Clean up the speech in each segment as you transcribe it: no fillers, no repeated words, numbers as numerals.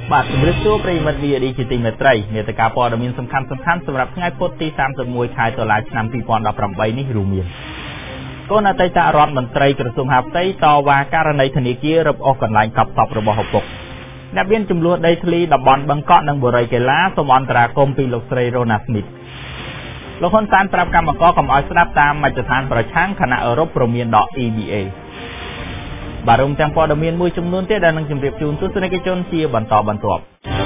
បាទជំរាបសួរប្រិយមិត្ត VOD ជាទីមេត្រីនេតិការព័ត៌មានសំខាន់ៗសម្រាប់ថ្ងៃពុធទី31ខែតុលាឆ្នាំ2018នេះរួមមានកូនអតីតរដ្ឋមន្ត្រីក្រសួងហាផ្ទៃតវ៉ាករណីធនាគាររឹបអូសកន្លែងកប់សពរបស់ឪពុកអ្នកមានចំនួនដីធ្លីតំបន់បឹងកក់និងបូរីកេឡាសូមអន្តរាគមន៍ពីលោកស្រីរ៉ូណាស្មីតលោកហ៊ុនសែនប្រាប់កម្មករកុំឲ្យស្ដាប់តាមមជ្ឈដ្ឋានប្រឆាំងគណៈអឺរ៉ុបព្រមានដក EBA បាទរួមទាំងព័ត៌មានមួយចំនួនទៀតដែលនឹងជម្រាបជូនទស្សនិកជនជាបន្តបន្ទាប់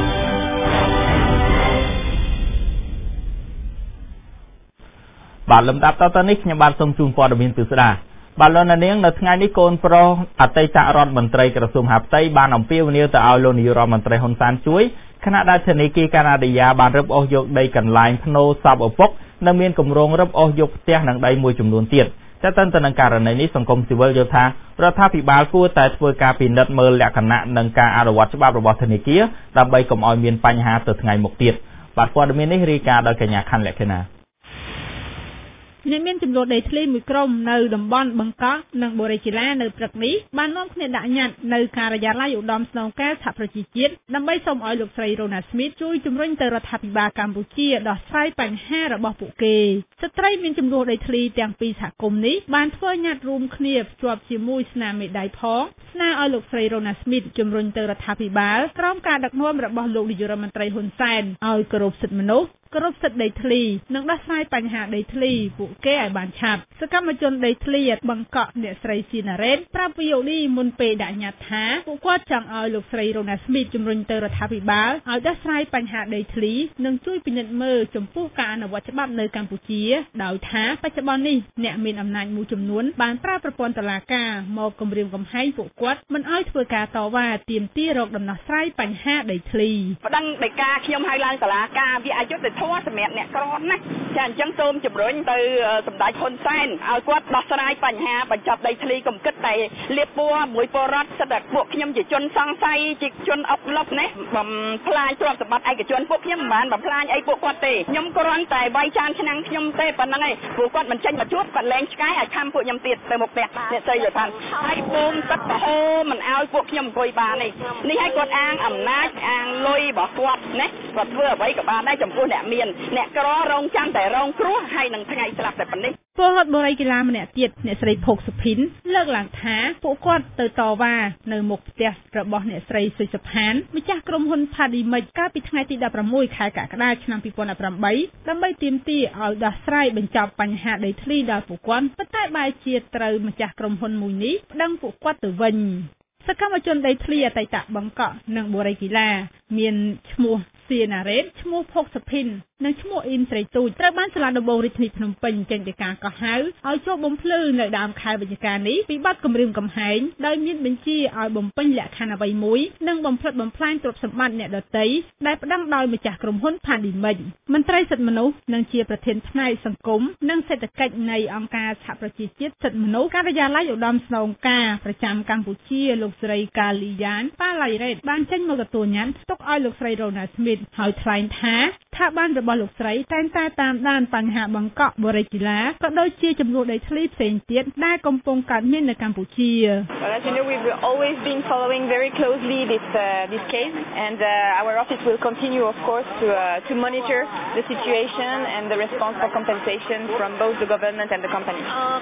បាទលំដាប់តទៅនេះខ្ញុំបាទសូមជូនព័ត៌មានពិស្ដាបាទលោកនាងនៅថ្ងៃនេះកូនប្រុសអតីតរដ្ឋមន្ត្រីក្រសួងហាផ្ទៃបានអំពាវនាវទៅឲ្យលោកនាយរដ្ឋមន្ត្រីហ៊ុនសែនជួយខណៈដែលធនាគារកាណាឌីយ៉ាបានរឹបអូសយកដីកន្លែងភ្នូរសពឪពុកនិងមានគម្រោងរឹបអូសយកផ្ទះនិងដីមួយចំនួនទៀតតែទៅនឹងករណីនេះសង្គមស៊ីវិលយល់ថារដ្ឋាភិបាលគួរតែធ្វើការពិនិត្យមើលលក្ខណៈនិងការអនុវត្តច្បាប់របស់ធនាគារដើម្បីកុំឲ្យមានបញ្ហាទៅថ្ងៃមុខទៀតបាទព័ត៌មាននេះរាយការណ៍ដោយកញ្ញាខាន់លក្ខិណាអ្នកមានចំនួនដីធ្លីមួយក្រុមនៅតំបន់បឹងកក់និងបូរីកេឡានៅព្រឹកនេះបាននាំគ្នាដាក់ញត្តិនៅការិយាល័យឧត្តមស្នងការសហប្រជាជាតិដើម្បីសូមឲ្យលោកស្រីរ៉ូណាស្មីតជួយជំរុញទៅរដ្ឋាភិបាលកម្ពុជាដោះស្រាយបញ្ហារបស់ពួកគេស្ត្រីមានចំនួនដីធ្លីទាំងពីរសហគមន៍នេះបានធ្វើញត្តិរួមគ្នាភ្ជាប់ជាមួយស្នាមមេដៃផងស្នើឲ្យលោកស្រីរ៉ូណាស្មីតជំរុញទៅរដ្ឋាភិបាលក្រោមការដឹកនាំរបស់លោកនាយករដ្ឋមន្ត្រីហ៊ុនសែនឲ្យគោរពសិទ្ធិមនុស្សគោរពសិទ្ធិដីធ្លីនិងដោះស្រាយបញ្ហាដីធ្លីពួកគេឲ្យបានឆាប់សកម្មជនដីធ្លីបឹងកក់អ្នកស្រីស៊ីណារ៉េតប្រាប់ VOD មុនពេលដាក់ញត្តិថាពួកគាត់ចង់ឲ្យលោកស្រីរ៉ូណាស្មីតជំរុញទៅរដ្ឋាភិបាលឲ្យដោះស្រាយបញ្ហាដីធ្លីនិងជួយពិនិត្យមើលចំពោះការអនុវត្តច្បាប់នៅកម្ពុជាដោយថាបច្ចុប្បន្ននេះអ្នកមានអំណាចមួយចំនួនបានប្រើប្រព័ន្ធតុលាការមកគំរាមកំហែងពួកគាត់មិនឲ្យធ្វើការតវ៉ាទាមទាររកដំណោះស្រាយបញ្ហាដីធ្លីប្តឹងដីកាខ្ញុំហៅឡើងតុលាការវាអយុត្តិធម៌សម្រាប់អ្នកក្រណាស់ចាអញ្ចឹងសូមជំរុញទៅសម្ដេចហ៊ុនសែនឲ្យគាត់ដោះស្រាយបញ្ហាបញ្ចប់ដីធ្លីកុំគិតតែលៀបពួរមួយពលរដ្ឋសិតតែពួកខ្ញុំជាជនសង្ស័យជាជនអុកលុកណាបំផ្លាញទ្រព្យសម្បត្តិឯកជនពួកខ្ញុំមិនបានបំផ្លាញអីពួកគាត់ទេខ្ញុំគ្រាន់តែវាយចានឆ្នាំងខ្ញុំទេប៉ុណ្្នឹងឯងពួកគាត់មិនចេញមកជួបគាត់លែងឆ្កែឲ្យខំពួកខ្ញុំទៀតទៅមុខផ្ទះអ្នកស្រីលថាហើយបូមទឹកបហូមិនឲ្យពួកខ្ញុំអង្គុយបានទេនេះឲ្យគាត់អាងអំណាចអាងលុយរបស់គាត់ណាគាត់ធ្វើអ្វីក៏បានដែរចំពោះអ្នកមានអ្នកក្ររងចាំតែរងគ្រោះហើយនឹងថ្ងៃស្លាប់តែប៉ុណ្ណេះពលរដ្ឋបូរីកេឡាម្នាក់ទៀតអ្នកស្រីភោគសុភិនលើកឡើងថាពួកគាត់ទៅតវ៉ានៅមុខផ្ទះរបស់អ្នកស្រីសុយសុផានម្ចាស់ក្រុមហ៊ុនផាឌីមិចកាលពីថ្ងៃទី16ខែកក្កដាឆ្នាំ2018ដើម្បីទាមទារឲ្យដោះស្រាយបញ្ចប់បញ្ហាដីធ្លីដល់ពួកគាត់ប៉ុន្តែបែរជាត្រូវម្ចាស់ក្រុមហ៊ុនមួយនេះប្តឹងពួកគាត់ទៅវិញសកម្មជនដីធ្លីអតីតបឹងកក់និងបូរីកេឡាមានឈ្មោះស៊ីណារ៉េតឈ្មោះភោគសុភិននិងឈ្មោះអ៊ីនស្រីទូចត្រូវបានសាលាដំបងរាជធានីភ្នំពេញចេញដីកាកោះហៅឲ្យចូលបំភ្លឺនៅដើមខែវិច្ឆិកានេះពីបទគំរាមកំហែងដោយមានបញ្ជាឲ្យបំពេញលក្ខខណ្ឌអ្វីមួយនិងបំផ្លិចបំផ្លាញទ្រព្យសម្បត្តិអ្នកដទៃដែលប្តឹងដោយម្ចាស់ក្រុមហ៊ុនផាឌីមិចមន្ត្រីសិទ្ធិមនុស្សនិងជាប្រធានផ្នែកសង្គមនិងសេដ្ឋកិច្ចនៃអង្គការសហប្រជាជាតិសិទ្ធិមនុស្សការិយាល័យឧត្តមស្នងការប្រចាំកម្ពុជាលោកស្រីកាលីយ៉ានប៉ាឡៃរ៉េតបានចេញមកទទួលញត្តិទុកឲ្យលោកស្រីរ៉ូណាស្មីតហើយថ្លែងថាស្ថាប័នរបស់លោកស្រីតែងតែតាមដានបញ្ហាបង្កក់បូរីកេឡាក៏ដូចជាចំនួនដីធ្លីផ្សេងទៀតដែលកំពុងកើតមាននៅកម្ពុជា As you know, we've always been following very closely this case, and our office will continue, of course, to monitor the situation and the response for compensation from both the government and the company.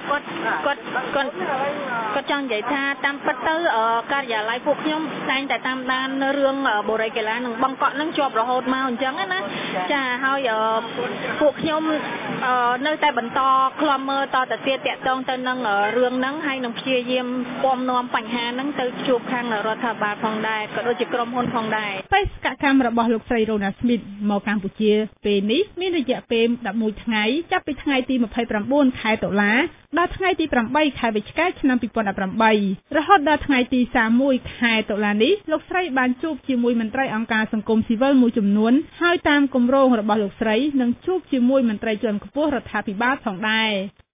គាត់ចង់និយាយថាតាមពិតទៅការិយាល័យពួកខ្ញុំតែងតែតាមដានរឿងបូរីកេឡានិងបង្កក់នឹងជាប់រហូតមកអញ្ចឹងណាចាហើយពួកខ្ញុំនៅតែបន្តឃ្លាំមើលតទៅទៀតតាក់ទងទៅនឹងរឿងហ្នឹងហើយនឹងព្យាយាមពំនាំបញ្ហាហ្នឹងទៅជួបខាងរដ្ឋាភិបាលផងដែរក៏ដូចជាក្រុមហ៊ុនផងដែរបេសកកម្មរបស់លោកស្រីរ៉ូណាស្មីតមកកម្ពុជាពេលនេះមានរយៈពេល11ថ្ងៃចាប់ពីថ្ងៃទី29ខែតុលាដល់ថ្ងៃទី8ខែវិច្ឆិកាឆ្នាំ2018រហូតដល់ថ្ងៃទី31ខែតុលានេះលោកស្រីបានជួបជាមួយមន្ត្រីអង្គការសង្គមស៊ីវិលមួយចំនួនហើយតាមគម្រោងរបស់លោកស្រីនឹងជួបជាមួយមន្ត្រីជាន់ខ្ពស់រដ្ឋាភិបាលផងដែរ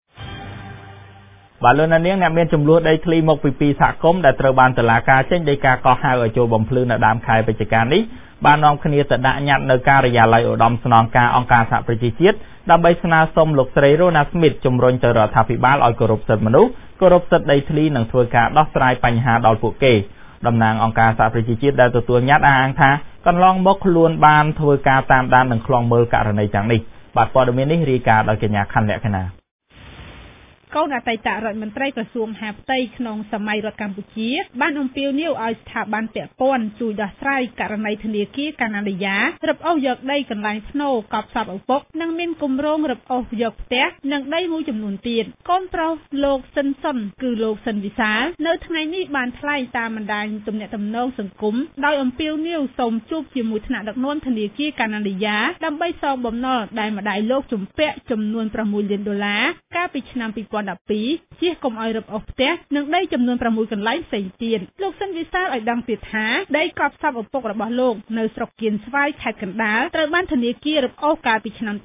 បាទលោកនាងអ្នកមានចំនួនដីធ្លីមកពីពីសហគមន៍ដែលត្រូវបានតុលាការចេញដីកាកោះហៅឲ្យចូលបំភ្លឺនៅដើមខែវិច្ឆិកានេះបាននាំគ្នាទៅដាក់ញត្តិនៅការិយាល័យឧត្តមស្នងការអង្គការសហប្រជាជាតិដើម្បីស្នើសុំលោកស្រីរ៉ូណាស្មីតជំរុញទៅរដ្ឋាភិបាលឲ្យគោរពសិទ្ធិមនុស្សគោរពសិទ្ធិដីធ្លីនិងធ្វើការដោះស្រាយបញ្ហាដល់ពួកគេតំណាងអង្គការសហប្រជាជាតិដែលទទួលញត្តិអះអាងថាកកន្លងមកខ្លួនបានធ្វើការតាមដាននិងខ្លងមើលករណីទាំងនេះបាទព័ត៌មាននេះរាយការណ៍ដោយកញ្ញាខណ្ឌលក្ខណៈកូនអតីតរដ្ឋមន្ត្រីក្រសួងមហាផ្ទៃក្នុងសម័យរដ្ឋកម្ពុជាបានអំពាវនាវឲ្យស្ថាប័នពាក់ព័ន្ធជួយដោះស្រាយករណីធនាគារកាណាឌីយ៉ារឹបអូសយកដីកន្លែងភ្នូរកប់សពឪពុកនិងមានគម្រោងរឹបអូសយកផ្ទះនិងដីមួយចំនួនទៀតកូនប្រុសលោកស៊ិនសុនគឺលោកស៊ិនវិសាលនៅថ្ងៃនេះបានថ្លែងតាមបណ្ដាញទំនាក់ទំនងសង្គមដោយអំពាវនាវសូមជួបជាមួយថ្នាក់ដឹកនាំធនាគារកាណាឌីយ៉ាដើម្បីសងបំណុលដែលម្ដាយលោកជំពាក់ចំនួន$6 លានកាលពីឆ្នាំ2012ជៀសកុំឲ្យរឹបអូសផ្ទះនិងដីចំនួន6កន្លែងផ្សេងទៀតលោកស៊ិនវិសាលឲ្យដឹងទៀតថាដីកប់សពឪពុករបស់លោកនៅស្រុកគៀនស្វាយខេត្តកណ្ដាលត្រូវបានធនាគាររឹបអូសកាលពីឆ្នាំ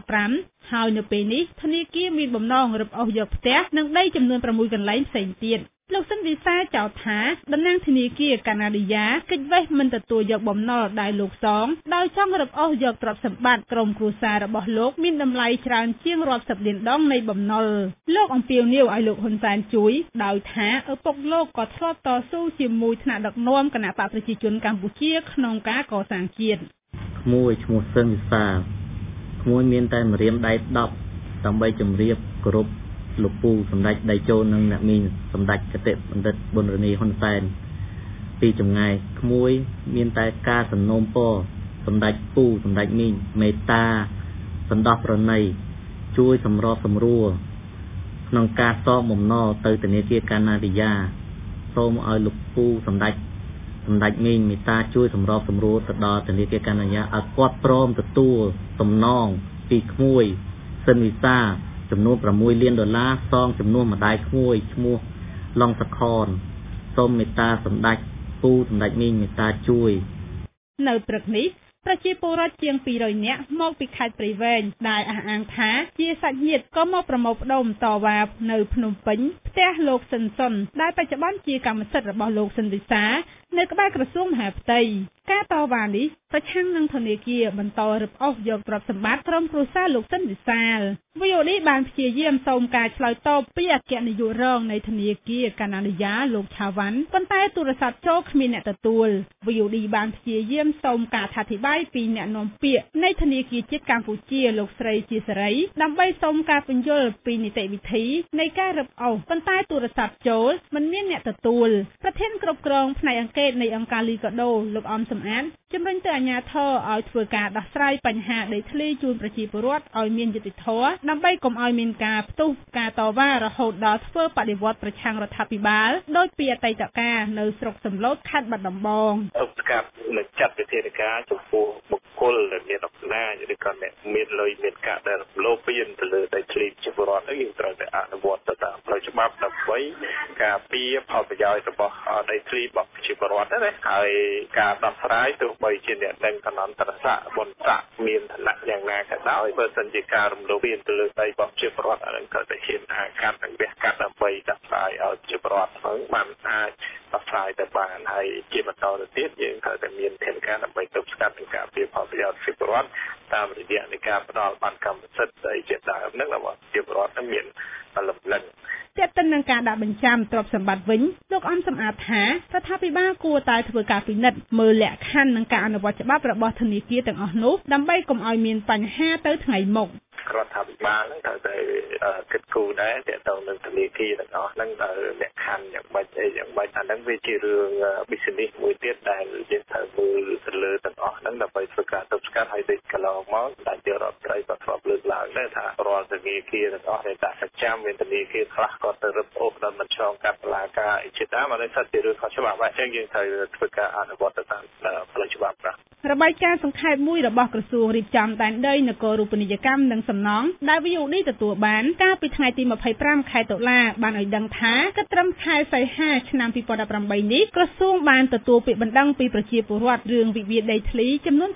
2015ហើយនៅពេលនេះធនាគារមានបំណងរឹបអូសយកផ្ទះនិងដីចំនួន6កន្លែងផ្សេងទៀតលោកស៊ិនវិសាលចោទថាតំណាងធនាគារកាណាឌីយ៉ាគេចវេះមិនទទួលយកបំណុលដែលលោកសងដោយចង់រឹបអូសយកទ្រព្យសម្បត្តិក្រុមគ្រួសាររបស់លោកមានតម្លៃច្រើនជាងរាប់សិបលានដងនៃបំណុលលោកអំពាវនាវឲ្យលោកហ៊ុនសែនជួយដោយថាឪពុកលោកក៏ធ្លាប់តស៊ូជាមួយថ្នាក់ដឹកនាំគណបកប្រជាជនកម្ពុជាក្នុងការកសាងជាតិក្មួយឈ្មោះស៊ិនវិសាលក្មួយមានតែម្រាមដៃ10ដើម្បីជម្រាបគោរពលោកពូសម្ដេចដៃចូលនិងអ្នកមីងសម្ដេចគតិបណ្ឌិតប៊ុនរនីហ៊ុនសែនពីចម្ងាយក្មួយមានតែការសំណូមពរសម្ដេចពូសម្ដេចមីងមេត្តាសន្តោសប្រណីជួយសម្របសម្រួលក្នុងការសងបំណុលទៅធនាគារកាណាឌីយ៉ាសូមឲ្យលោកពូសម្ដេចមីងមេត្តាជួយសម្របសម្រួលទៅដល់ធនាគារកាណាឌីយ៉ាឲ្យគាត់ព្រមទទួលសំណងពីក្មួយស៊ិនវិសាចំនួន$6 លានសងចំនួនម្ដាយក្មួយឈ្មោះឡុងសខនសូមមេត្តាសម្ដេចពូសម្ដេចមីងមេត្តាជួយនៅព្រឹកនេះប្រជាពលរដ្ឋជាង200នាក់មកពីខេត្តព្រៃវែងដែលអះអាងថាជាសាច់ញាតិក៏មកប្រមូលផ្ដុំតវ៉ានៅភ្នំពេញផ្ទះលោកស៊ិនសុនដែលបច្ចុប្បន្នជាកម្មសិទ្ធិរបស់លោកស៊ិនវិសានៅក្បែរក្រសួងមហាផ្ទៃការតវ៉ានេះប្រឆាំងនឹងធនាគារបន្តរឹបអូសយកទ្រព្យសម្បត្តិក្រុមគ្រួសារលោកស៊ិនវិសាល VOD បានព្យាយាមសូមការឆ្លើយតបពីអគ្គនាយករងនៃធនាគារកាណាឌីយ៉ាលោកឆាវ៉ាន់ប៉ុន្តែទូរស័ព្ទចូលគ្មានអ្នកទទួល VOD បានព្យាយាមសូមការអធិប្បាយពីអ្នកនាំពាក្យនៃធនាគារជាតិកម្ពុជាលោកស្រីជាសេរីដើម្បីសូមការពន្យល់ពីនីតិវិធីនៃការរឹបអូសប៉ុន្តែទូរស័ព្ទចូលមិនមានអ្នកទទួលប្រធានគ្រប់គ្រងផ្នែកអង្កេតនៃអង្គការលីកាដូលោកអំសំអាតជំរុញទៅអាជ្ញាធរឲ្យធ្វើការដោះស្រាយបញ្ហាដីធ្លីជូនប្រជាពលរដ្ឋឲ្យមានយុត្តិធម៌ដើម្បីកុំឲ្យមានការផ្ទុះការតវ៉ារហូតដល់ធ្វើបដិវត្តប្រឆាំងរដ្ឋាភិបាលដោយពីអតីតកាលនៅស្រុកសំឡូតខេត្តបាត់ដំបងស្កាត់នឹងចាត់វិធានការចំពោះបុគ្គលដែលមានអំណាចឬក៏អ្នកមានលុយមានកាក់ដែលលោភៀនទៅលើដីធ្លីប្រជាពលរដ្ឋយើងត្រូវតែអនុវត្តទៅតាមផ្លូវច្បាប់ដើម្បីការពារផលប្រយោជន៍របស់ដីធ្លីរបស់ប្រជាពលរដ្ឋណាហើយការដោះស្រាយទោះបីជាអ្នកដឹងឋានន្តរស័ក្តិបុណ្យស័ក្តិមានឋានៈយ៉ាងណាក៏ដោយបើសិនជាការរំលោភទៅលើដីរបស់ប្រជាពលរដ្ឋអានឹងត្រូវតែហ៊ានអាកាត់និងវះកាត់ដើម្បីដោះស្រាយឲ្យប្រជាពលរដ្ឋហ្នឹងបានអាចដោះស្រាយទៅបានហើយជាបន្តទៅទៀតយើងត្រូវតែមានផែនការដើម្បីទប់ស្កាត់និងការពារផលប្រយោជន៍ប្រជាពលរដ្ឋតាមរយៈនៃការផ្ដល់បានកម្មសិទ្ធិដីជាដើមហ្នឹងរបស់ប្រជាពលរដ្ឋនឹងមានលំនឹងទាក់ទិននឹងការដាក់បញ្ចាំទ្រព្យសម្បត្តិវិញលោកអំសំអាតថារដ្ឋាភិបាលគួរតែធ្វើការពិនិត្យមើលលក្ខខណ្ឌនិងការអនុវត្តច្បាប់របស់ធនាគារទាំងអស់នោះដើម្បីកុំឲ្យមានបញ្ហាទៅថ្ងៃមុខរដ្ឋាភិបាលនឹងត្រូវតែគិតគូរដែរទាក់ទងនឹងធនាគារទាំងអស់ហ្នឹងដែលលក្ខខណ្ឌយ៉ាងម៉េចអីយ៉ាងម៉េចអាហ្នឹងវាជារឿង business មួយទៀតដែលយើងត្រូវមើលទៅលើទាំងអស់ហ្នឹងដើម្បីធ្វើការទប់ស្កាត់ឲ្យដូចកន្លងមកដែលជារដ្ឋត្រីក៏ធ្លាប់លើកឡើងដែរថារាល់ធនាគារទាំងអស់ដែលដាក់សកម្មមានធនាគារខ្លះក៏ទៅរឹបអូសដល់មិនឆ្លងកាត់តុលាការអីជាដើមអានេះសិតជារឿងខុសច្បាប់អញ្ចឹងយើងត្រូវធ្វើការអនុវត្តទៅតាមផ្លូវច្បាប់បាទរបាយការណ៍សង្ខេបមួយរបស់ក្រសួងរៀបចំដែនដីនគររូបនីយកម្មនិងសំណង់ដែល VOD ទទួលបានកាលពីថ្ងៃទី25ខែតុលាបានឲ្យដឹងថាគិតត្រឹមខែសីហាឆ្នាំ2018នេះក្រសួងបានទទួលពាក្យបណ្ដឹងពីប្រជាពលរដ្ឋរឿងវិវាទដីធ្លីចំនួន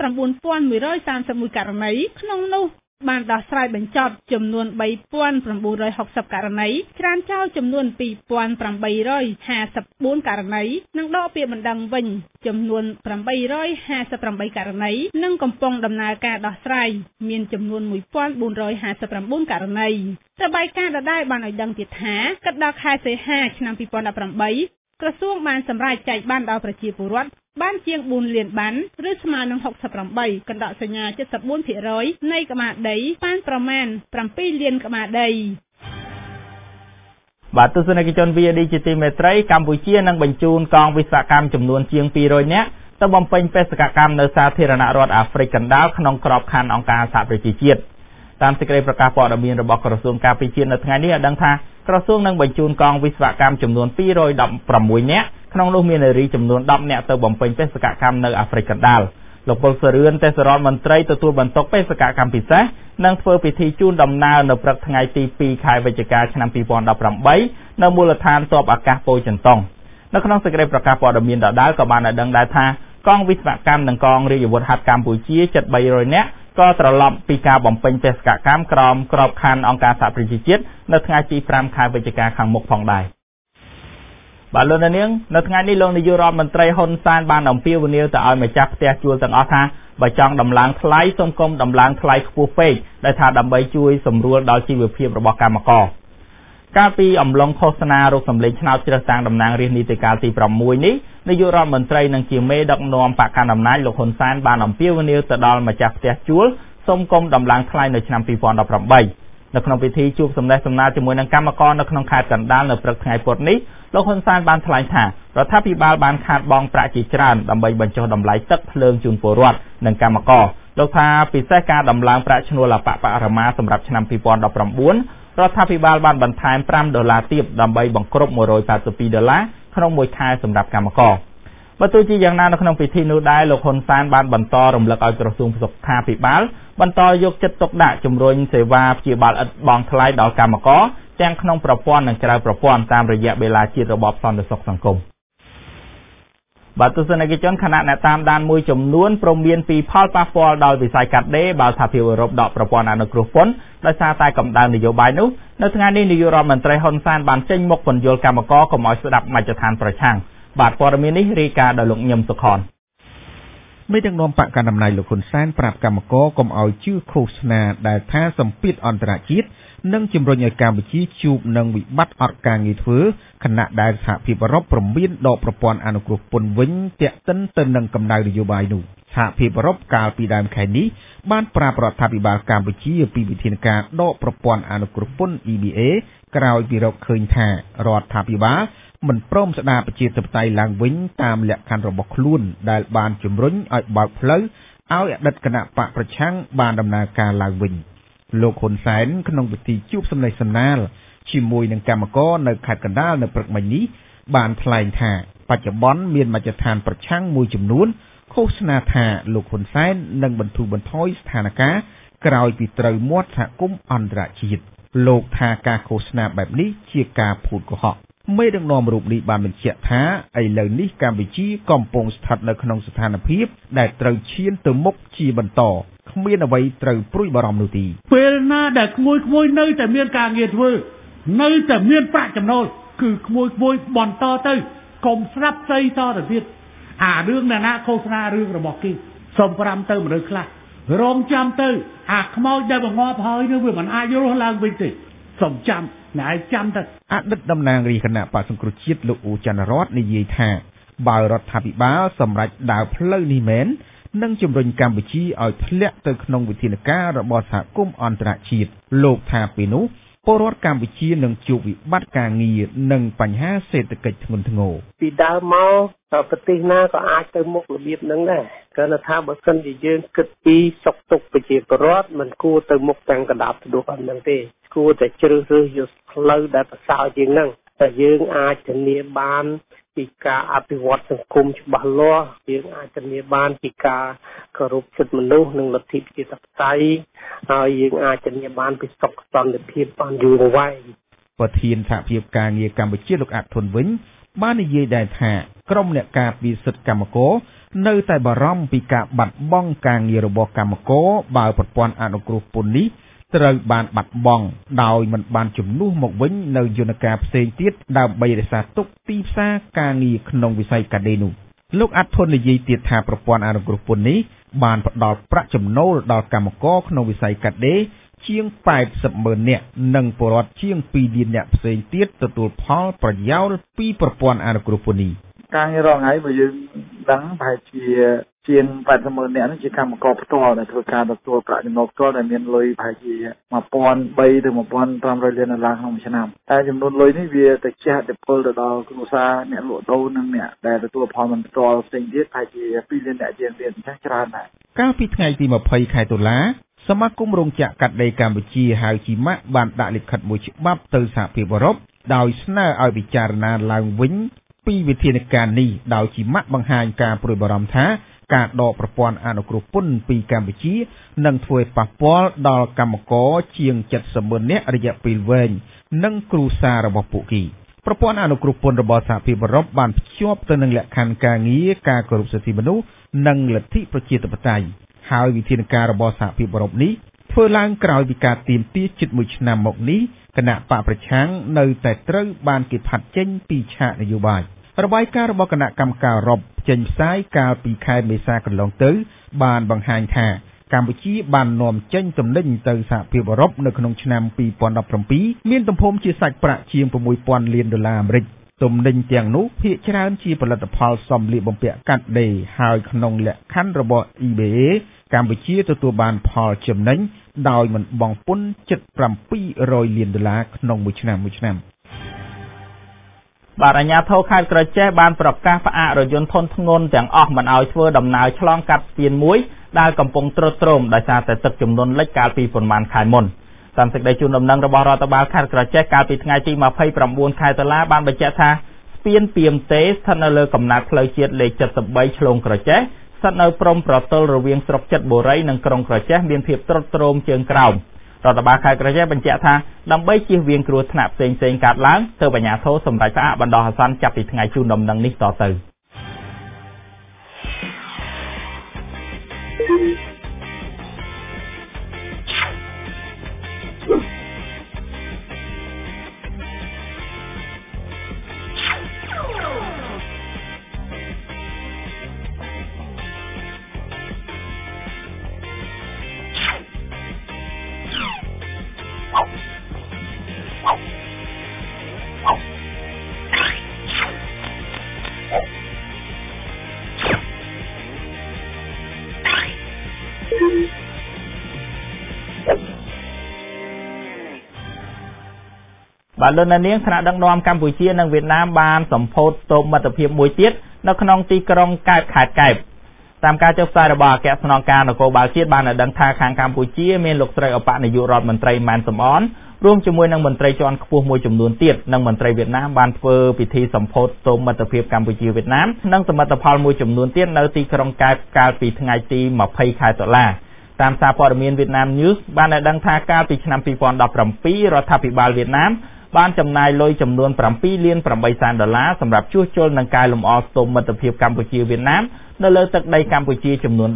9131ករណីក្នុងនោះបានដោះស្រាយបញ្ចប់ចំនួន3960ករណីច្រានចោលចំនួន2854ករណីនិងដកពាក្យបណ្ដឹងវិញចំនួន858ករណីនិងកំពុងដំណើរការដោះស្រាយមានចំនួន1459ករណីរបាយការណ៍ដដែលបានឲ្យដឹងទៀតថាគិតដល់ខែសីហាឆ្នាំ2018ក្រសួងបានសម្រេចចែកបានដល់ប្រជាពលរដ្ឋបានជាង4លានបានឬស្មើនឹង68កណ្ដកសញ្ញា 74% នៃក្បាលដីបានប្រមាណ7លានក្បាលដីបាទទស្សនិកជន VOD ជាទីមេត្រីកម្ពុជានឹងបញ្ជូនកងវិស្វកម្មចំនួនជាង200នាក់ទៅបំពេញបេសកកម្មនៅសាធារណរដ្ឋអាហ្វ្រិកកណ្ដាលក្នុងក្របខ័ណ្ឌអង្គការសហប្រជាជាតិតាមសេចក្តីប្រកាសព័ត៌មានរបស់ក្រសួងការពារជាតិនៅថ្ងៃនេះឲ្យដឹងថាក្រសួងនឹងបញ្ជូនកងវិស្វកម្មចំនួន216នាក់ក្នុងនោះមាននារីចំនួន10នាក់ទៅបំពេញបេសកកម្មនៅអាហ្វ្រិកកណ្ដាលលោកពលសរឿនទេសរដ្ឋមន្ត្រីទទួលបន្ទុកបេសកកម្មពិសេសនឹងធ្វើពិធីជូនដំណើរនៅព្រឹកថ្ងៃទី2ខែវិច្ឆិកាឆ្នាំ2018នៅមូលដ្ឋានទ័ពអាកាសពោធិ៍ចិនតុងនៅក្នុងសេចក្តីប្រកាសព័ត៌មានដដែលក៏បានឲ្យដឹងដែរថាកងវិស្វកម្មនិងកងរាជអាវុធហត្ថកម្ពុជាជិត300នាក់ក៏ត្រឡប់ពីការបំពេញបេសកកម្មក្រោមក្របខ័ណ្ឌអង្គការសហប្រជាជាតិនៅថ្ងៃទី5ខែវិច្ឆិកាខាងមុខផងដែរបាទលោកនាងនៅថ្ងៃនេះលោកនាយករដ្ឋមន្ត្រីហ៊ុនសែនបានអំពាវនាវទៅឲ្យម្ចាស់ផ្ទះជួលទាំងអស់ថាបើចង់ដំឡើងថ្លៃសូមកុំដំឡើងថ្លៃខ្ពស់ពេកដែលថាដើម្បីជួយសម្រួលដល់ជីវភាពរបស់កម្មករកាលពីអំឡុងឃោសនារោគសម្លេងឆ្នោតជ្រើសតាំងតំណាងរាស្ត្រនីតិកាលទី6នេះនាយករដ្ឋមន្ត្រីនិងជាមេដឹកនាំបកកណ្ដាលអំណាចលោកហ៊ុនសែនបានអំពាវនាវទៅដល់ម្ចាស់ផ្ទះជួលសូមកុំដំឡើងថ្លៃនៅឆ្នាំ2018នៅក្នុងពិធីជួបសម្ដែងសម្ដាលជាមួយនឹងកម្មករនៅក្នុងខេត្តកណ្ដាលនៅព្រឹកថ្ងៃពុធនេះលោកហ៊ុនសែនបានថ្លែងថារដ្ឋាភិបាលបានខាតបង់ប្រាក់ជាច្រើនដើម្បីបញ្ចុះតម្លៃទឹកភ្លើងជូនពលរដ្ឋនិងកម្មករលោកថាពិសេសការដំឡើងប្រាក់ឈ្នួលអបអរមាសម្រាប់ឆ្នាំ2019រដ្ឋាភិបាលបានបន្ថែម$5ទៀតដើម្បីបង្គ្រប់$182ក្នុងមួយខែសម្រាប់កម្មករបើទោះជាយ៉ាងណានៅក្នុងពិធីនោះដែរលោកហ៊ុនសែនបានបន្តរំលឹកឲ្យក្រសួងសុខាភិបាលបន្តយកចិត្តទុកដាក់ជំរុញសេវាព្យាបាលឥតបង់ថ្លៃដល់កម្មករទាំងក្នុងប្រព័ន្ធនិងក្រៅប្រព័ន្ធតាមរយៈបេឡាជាតិរបបសន្តិសុខសង្គមបាទទស្សនិកជនគណៈអ្នកតាមដានមួយចំនួនព្រមមានពីផលប៉ះពាល់ដល់វិស័យកាត់ដេរបើថាភាពអឺរ៉ុបដកប្រព័ន្ធអនុគ្រោះពន្ធដោយសារតែកម្ដៅនយោបាយនោះនៅថ្ងៃនេះនាយករដ្ឋមន្ត្រីហ៊ុនសែនបានចេញមុខពន្យល់កម្មករកុំឲ្យស្ដាប់មជ្ឈដ្ឋានប្រឆាំងបាទព័ត៌មាននេះរាយការណ៍ដោយលោកញឹមសុខនមេដឹកនាំបកកណ្ដាលអំណាចលោកហ៊ុនសែនប្រាប់កម្មករកុំឲ្យជឿឃោសនាដែលថាសម្ពាធអន្តរជាតិនិងជំរុញឲ្យកម្ពុជាជួបនឹងវិបត្តិអត់ការងារធ្វើខណៈដែលសហភាពអឺរ៉ុបព្រមានដកប្រព័ន្ធអនុគ្រោះពន្ធវិញទាក់ទិនទៅនឹងកម្ដៅនយោបាយនោះសហភាពអឺរ៉ុបកាលពីដើមខែនេះបានប្រាប់រដ្ឋាភិបាលកម្ពុជាពីវិធានការដកប្រព័ន្ធអនុគ្រោះពន្ធ EBA ក្រោយពីរកឃើញថារដ្ឋាភិបាលមិនព្រមស្ដារប្រជាធិបតេយ្យឡើងវិញតាមលក្ខខណ្ឌរបស់ខ្លួនដែលបានជំរុញឲ្យបើកផ្លូវឲ្យអតីតគណៈបកប្រឆាំងបានដំណើរការឡើងវិញលោកហ៊ុនសែនក្នុងពិធីជួបសម្ដែងសម្ដាលជាមួយនឹងកម្មករនៅខេត្តកណ្ដាលនៅព្រឹកមិញនេះបានថ្លែងថាបច្ចុប្បន្នមានមជ្ឈដ្ឋានប្រឆាំងមួយចំនួនឃោសនាថាលោកហ៊ុនសែននឹងបន្ធូរបន្ថយស្ថានភាពក្រោយពីត្រូវមាត់សហគមន៍អន្តរជាតិលោកថាការឃោសនាបែបនេះជាការភូតកុហកមេដឹកនាំរូបនេះបានបញ្ជាក់ថាឥឡូវនេះកម្ពុជាកំពុងស្ថិតនៅក្នុងស្ថានភាពដែលត្រូវឈានទៅមុខជាបន្តគ្មានអ្វីត្រូវព្រួយបារម្ភនោះទេពេលណាដែលក្មួយនៅតែមានការងារធ្វើនៅតែមានប្រាក់ចំណូលគឺក្មួយបន្តទៅកុំស្រាប់ស្អីតទៅទៀតអារឿងអ្នកណាឃោសនារឿងរបស់គេសុំ5ទៅមនុស្សខ្លះរងចាំទៅអាខ្មោចដែលបង្ងាប់ហើយនោះវាមិនអាចរស់ឡើងវិញទេសុំចាំអ្នកឯងចាំទៅអតីតតំណាងរាជគណៈបក្សសង្គ្រោះជាតិលោកអ៊ូចន្ទរតនិយាយថាបើរដ្ឋាភិបាលសម្រេចដើរផ្លូវនេះមែននឹងជំរុញកម្ពុជាឲ្យធ្លាក់ទៅក្នុងវិធានការរបស់សហគមន៍អន្តរជាតិលោកថាពេលនោះពលរដ្ឋកម្ពុជានឹងជួបវិបត្តិការងារនិងបញ្ហាសេដ្ឋកិច្ចធ្ងន់ធ្ងរពីដើមមកប្រទេសណាក៏អាចទៅមុខរបៀបហ្នឹងដែរគ្រាន់តែថាបើសិនជាយើងគិតពីសុខទុក្ខប្រជាពលរដ្ឋមិនគួរទៅមុខទាំងកណ្ដាប់ទៅដូចហ្នឹងទេគួរតែជ្រើសរើសយកផ្លូវដែលប្រសើរជាងហ្នឹងតែយើងអាចធានាបានពីការអភិវឌ្ឍសង្គមច្បាស់លាស់យើងអាចធានាបានពីការគោរពសិទ្ធិមនុស្សនិងលទ្ធិប្រជាធិបតេយ្យហើយយើងអាចធានាបានពីសុខសន្តិភាពបានយូរអង្វែងប្រធានសហភាពការងារកម្ពុជាលោកអាត់ធុនវិញបាននិយាយដែរថាក្រុមអ្នកការពារសិទ្ធិកម្មករនៅតែបារម្ភពីការបាត់បង់ការងាររបស់កម្មករបើប្រព័ន្ធអនុគ្រោះពន្ធនេះត្រូវបានបាត់បង់ដោយមិនបានជំនួសមកវិញនៅយន្តការផ្សេងទៀតដើម្បីរក្សាទុកទីផ្សារការងារក្នុងវិស័យកាដេនោះលោកអាត់ធុននិយាយទៀតថាប្រព័ន្ធអនុគ្រោះពន្ធនេះបានផ្ដល់ប្រាក់ចំណូលដល់កម្មករក្នុងវិស័យកាដេជាង80,000 នាក់និងពលរដ្ឋជាង2លាននាក់ផ្សេងទៀតទទួលផលប្រយោជន៍ពីប្រព័ន្ធអនុគ្រោះពន្ធនេះការងាររងថ្ងៃបើយើងដឹងប្រហែលជាជាង 80,000 នាក់នេះជាកម្មករផ្ទាល់ដែលធ្វើការទទួលប្រាក់ចំណូលផ្ទាល់ដែលមានលុយប្រហែលជា 1,300 ទៅ 1,500 លានដុល្លារក្នុងមួយឆ្នាំតែចំនួនលុយនេះវាទៅជះឥទ្ធិពលទៅដល់គ្រួសារអ្នកលក់ដូរនិងអ្នកដែលទទួលផលមិនផ្ទាល់ផ្សេងទៀតប្រហែលជា 2 លានអ្នកជាងទៀតអញ្ចឹងច្រើនដែរកាលពីថ្ងៃទី 20 ខែតុលា សមាគមរោងចក្រកាត់ដេរកម្ពុជាហៅជីម៉ាក់បានដាក់លិខិតមួយច្បាប់ទៅសហភាពអឺរ៉ុបដោយស្នើឲ្យពិចារណាឡើងវិញពីវិធានការនេះដោយជីម៉ាក់បង្ហាញការព្រួយបារម្ភថាការដកប្រព័ន្ធអនុគ្រោះពន្ធពីកម្ពុជានឹងធ្វើឲ្យប៉ះពាល់ដល់កម្មករជាង 70,000 នាក់រយៈពេលវែងនិងគ្រួសាររបស់ពួកគេប្រព័ន្ធអនុគ្រោះពន្ធរបស់សហភាពអឺរ៉ុបបានភ្ជាប់ទៅនឹងលក្ខខណ្ឌការងារការគោរពសិទ្ធិមនុស្សនិងលទ្ធិប្រជាធិបតេយ្យហើយវិធានការរបស់សហភាពអឺរ៉ុបនេះធ្វើឡើងក្រោយពីការទាមទារជិត1ឆ្នាំមកនេះគណៈបកប្រឆាំងនៅតែត្រូវបានគេផាត់ចេញពីឆាកនយោបាយរបាយការណ៍របស់គណៈកម្មការអឺរ៉ុបចេញផ្សាយកាលពីខែមេសាកន្លងទៅបានបង្ហាញថាកម្ពុជាបាននាំចេញទំនិញទៅសហភាពអឺរ៉ុបនៅក្នុងឆ្នាំ 2017 មានទំហំជាសាច់ប្រាក់ជាង 6,000 លានដុល្លារអាមេរិកទំនិញទាំងនោះភាគច្រើនជាផលិតផលសម្លៀកបំពាក់កាត់ដេរហើយក្នុងលក្ខខណ្ឌរបស់ EBA កម្ពុជាទទួលបានផលចំណេញដោយមិនបង់ពន្ធជិត 700 លានដុល្លារក្នុងមួយឆ្នាំបាទអាជ្ញាធរខេត្តក្រចេះបានប្រកាសផ្អាករថយន្តធុនធ្ងន់ទាំងអស់មិនឲ្យធ្វើដំណើរឆ្លងកាត់ស្ពានមួយដែលកំពុងត្រុតត្រោមដោយសារតែទឹកជំនន់លិចកាលពីប្រមាណខែមុនតាមសេចក្តីជូនដំណឹងរបស់រដ្ឋបាលខេត្តក្រចេះកាលពីថ្ងៃទី 29 ខែតុលាបានបញ្ជាក់ថាស្ពានពាមទេស្ថិតនៅលើកំណត់ផ្លូវជាតិលេខ 73 ឆ្លងក្រចេះស្ថិតនៅព្រំប្រទល់រវាងស្រុកចិត្តបុរីនិងក្រុងក្រចេះមានភាពត្រុតត្រោមជើងក្រោមរដ្ឋបាលខេត្តក្រចេះបញ្ជាក់ថាដើម្បីជៀសវាងគ្រោះថ្នាក់ផ្សេងៗកើតឡើងទើបអាជ្ញាធរសម្រេចផ្អាកបណ្ដោះអាសន្នចាប់ពីថ្ងៃជូនដំណឹងនេះតទៅបាទលោកអ្នកនាងថ្នាក់ដឹកនាំកម្ពុជានិងវៀតណាមបានសម្ពោធទោបមិត្តភាពមួយទៀតនៅក្នុងទីក្រុងកែបខេត្តកែបតាមការចុះផ្សាយរបស់អគ្គស្នងការនគរបាលជាតិបានឲ្យដឹងថាខាងកម្ពុជាមានលោកស្រីឧបនាយករដ្ឋមន្ត្រីម៉ែនសំអនរួមជាមួយនឹងមន្ត្រីជាន់ខ្ពស់មួយចំនួនទៀតនិងមន្ត្រីវៀតណាមបានធ្វើពិធីសម្ពោធទោបមិត្តភាពកម្ពុជាវៀតណាមនិងសមិទ្ធផលមួយចំនួនទៀតនៅទីក្រុងកែបកាលពីថ្ងៃទី 20 ខែតុលាតាមសារព័ត៌មាន Vietnam News បានឲ្យដឹងថាកាលពីឆ្នាំ 2017 រដ្ឋាភិបាលវៀតណាមបានចំណាយលុយចំនួន 7 លាន 8 សែនដុល្លារសម្រាប់ជួសជុលនិងកែលម្អស្ទង់មិត្តភាពកម្ពុជាវៀតណាមនៅលើទឹកដីកម្ពុជាចំនួន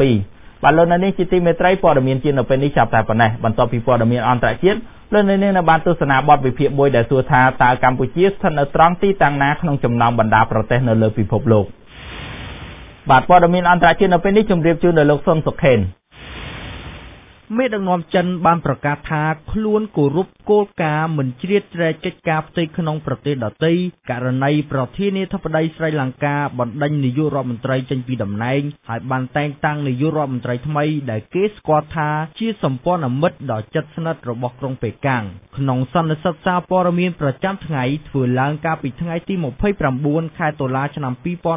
17 បាទលោកអ្នកនាងជាទីមេត្រីព័ត៌មានជាតិនៅពេលនេះចាប់តែប៉ុណ្ណេះបន្ទាប់ពីព័ត៌មានអន្តរជាតិលោកអ្នកនាងបានទស្សនាបទវិភាគមួយដែលសួរថាតើកម្ពុជាស្ថិតនៅត្រង់ទីតាំងណាក្នុងចំណោមបណ្ដាប្រទេសនៅលើពិភពលោកបាទព័ត៌មានអន្តរជាតិនៅពេលនេះជម្រាបជូនដល់លោកសុនសុខេនមេដឹកនាំចិនបានប្រកាសថាខ្លួនគោរពគោលការណ៍មិនជ្រៀតជ្រែកកិច្ចការផ្ទៃក្នុងប្រទេសដទៃករណីប្រធានាធិបតីស្រីលង្កាបណ្ដេញនាយករដ្ឋមន្ត្រីចេញពីតំណែងហើយបានតែងតាំងនាយករដ្ឋមន្ត្រីថ្មីដែលគេស្គាល់ថាជាសម្ព័ន្ធមិត្តដ៏ជិតស្និទ្ធរបស់ក្រុងប៉េកាំងក្នុងសន្និសីទសារព័ត៌មានប្រចាំថ្ងៃធ្វើឡើងកាលពីថ្ងៃទី 29 ខែតុលាឆ្នាំ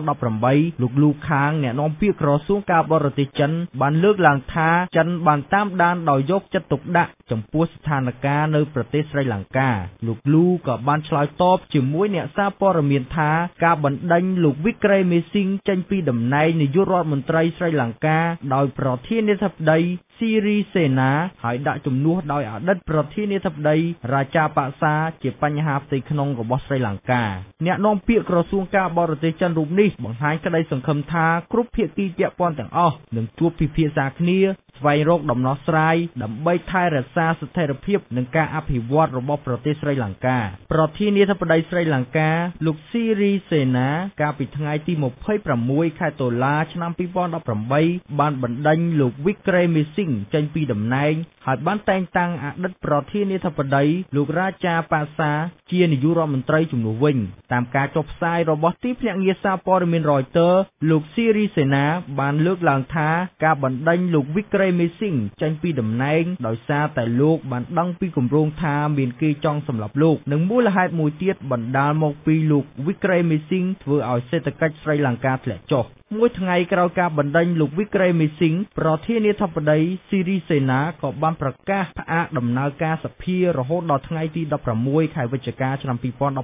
2018 លោកលូខាងអ្នកនាំពាក្យក្រសួងការបរទេសចិនបានលើកឡើងថាចិនបានតាមដោយយកចិត្តទុកដាក់ចំពោះស្ថានភាពនៅប្រទេសស្រីលង្កាលោកលូក៏បានឆ្លើយតបជាមួយអ្នកសារព័ត៌មានថាការបណ្ដេញលោកវិក្រេមេស៊ីងចេញពីតំណែងនាយករដ្ឋមន្ត្រីស្រីលង្កាដោយប្រធានាធិបតីស៊ីរីសេណាហើយដាក់ជំនួសដោយអតីតប្រធានាធិបតីរាជាបក្សាជាបញ្ហាផ្ទៃក្នុងរបស់ស្រីលង្កាអ្នកនាំពាក្យក្រសួងការបរទេសចិនរូបនេះបង្ហាញក្តីសង្ឃឹមថាគ្រប់ភាគីពាក់ព័ន្ធទាំងអស់នឹងជួបពិភាក្សាគ្នាស្វែងរកដំណោះស្រាយដើម្បីថែរក្សាស្ថិរភាពនិងការអភិវឌ្ឍរបស់ប្រទេសស្រីលង្កាប្រធានាធិបតីស្រីលង្កាលោកស៊ីរីសេណាកាលពីថ្ងៃទី 26 ខែតុលាឆ្នាំ 2018 បានបណ្ដេញលោកវិក្រេមេស៊ីងងចេញពីតំណែងហើយបានតែងតាំងអតីតប្រធានាធិបតីលោករ៉ាជាប៉ាសាជានាយករដ្ឋមន្ត្រីជំនួសវិញតាមការចុះផ្សាយរបស់ទីភ្នាក់ងារសារព័ត៌មាន Reuters លោក Siri Sena បានលើកឡើងថាការបណ្ដេញលោក Wickremesinghe ចេញពីតំណែងដោយសារតែលោកបានដឹងពីគម្រោងថាមានគេចង់សម្លាប់លោកនិងមូលហេតុមួយទៀតបណ្ដាលមកពីលោក Wickremesinghe ធ្វើឲ្យសេដ្ឋកិច្ចស្រីលង្កាធ្លាក់ចុះមួយថ្ងៃក្រោយការបណ្ដេញលោក Wickremesinghe ប្រធានាធិបតី Siri Sena ក៏បានប្រកាសផ្អាកដំណើរការសភារហូតដល់ថ្ងៃទី16ខែវិច្ឆិកាឆ្នាំ